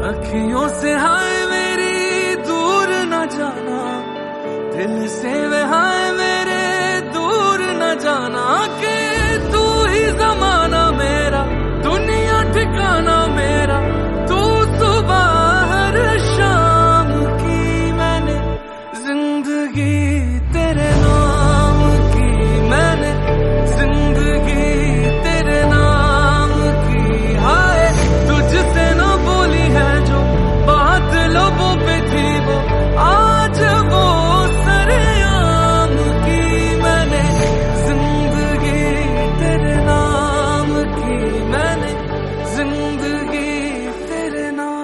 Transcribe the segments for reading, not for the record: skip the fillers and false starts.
अखियों से हाय मेरी दूर न जाना, दिल से वे हाय मेरे दूर न जाना, कि तू ही जमाना मेरा, दुनिया ठिकाना मेरा, तू सुबह हर शाम की मैंने जिंदगी तेरे नाम की, मैंने जिंदगी तेरे नाम की। हाय तुझसे न बोली है जो बात लबों पे थी, वो आज वो सरेआम की, मैंने जिंदगी तेरे नाम की, मैंने जिंदगी तेरे नाम।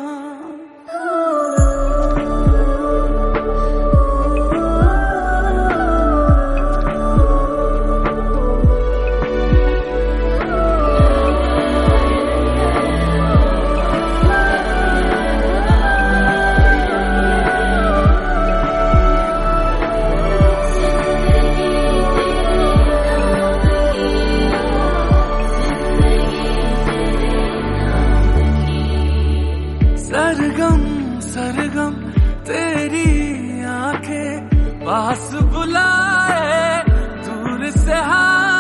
सरगम सरगम तेरी आंखें पास बुलाए, दूर से हाय